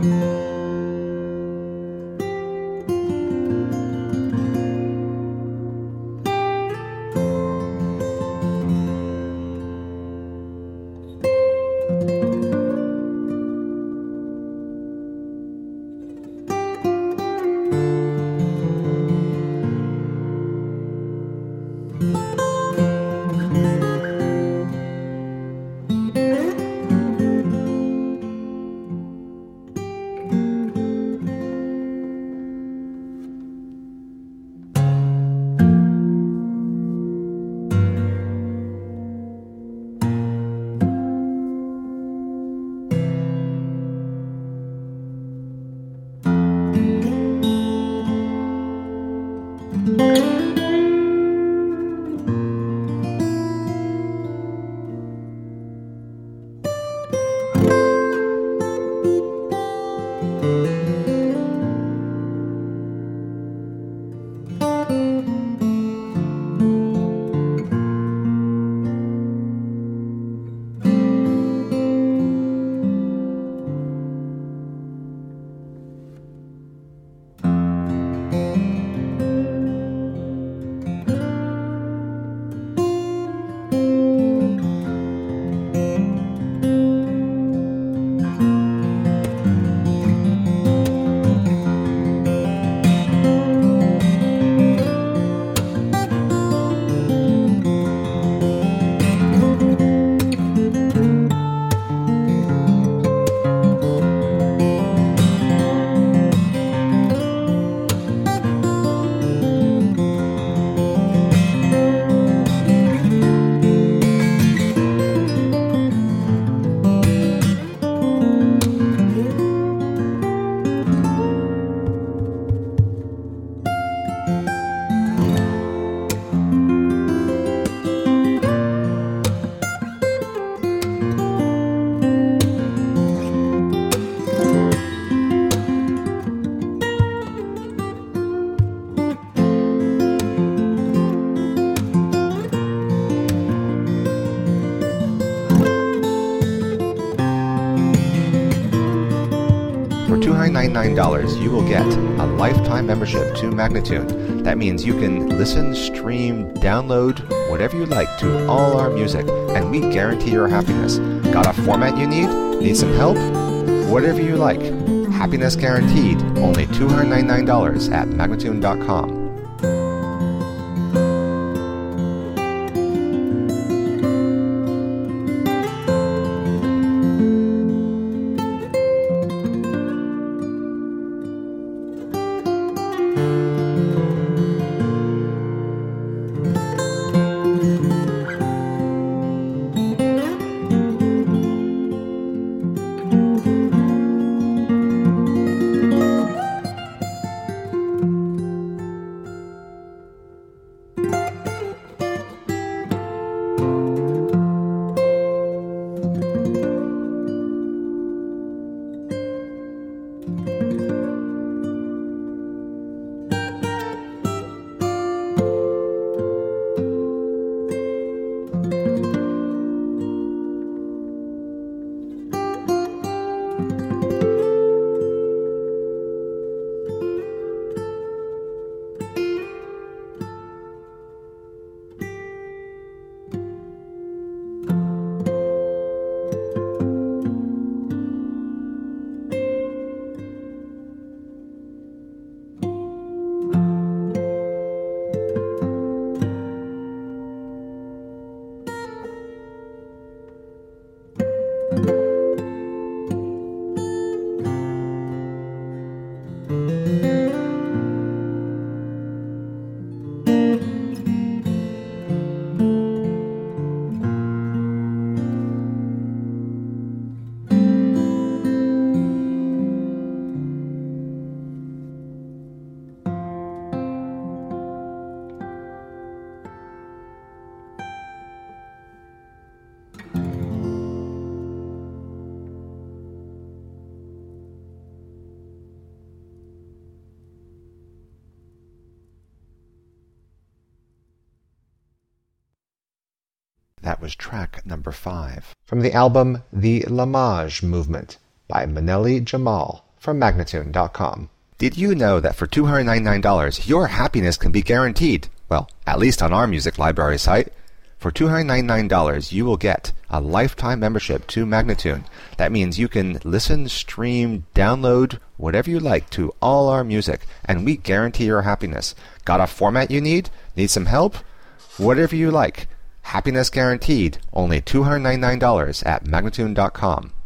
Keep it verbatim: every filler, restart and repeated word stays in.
two hundred ninety-nine dollars, you will get a lifetime membership to Magnatune. That means you can listen, stream, download, whatever you like to all our music, and we guarantee your happiness. Got a format you need? Need some help? Whatever you like. Happiness guaranteed. Only two hundred ninety-nine dollars at Magnatune dot com. That was track number five from the album The Lamage Movement by Manelli Jamal from Magnatune dot com. Did you know that for two hundred ninety-nine dollars your happiness can be guaranteed? Well, at least on our music library site. For two hundred ninety-nine dollars you will get a lifetime membership to Magnatune. That means you can listen, stream, download, whatever you like to all our music, and we guarantee your happiness. Got a format you need? Need some help? Whatever you like. Happiness guaranteed. Only two hundred ninety-nine dollars at Magnatune dot com.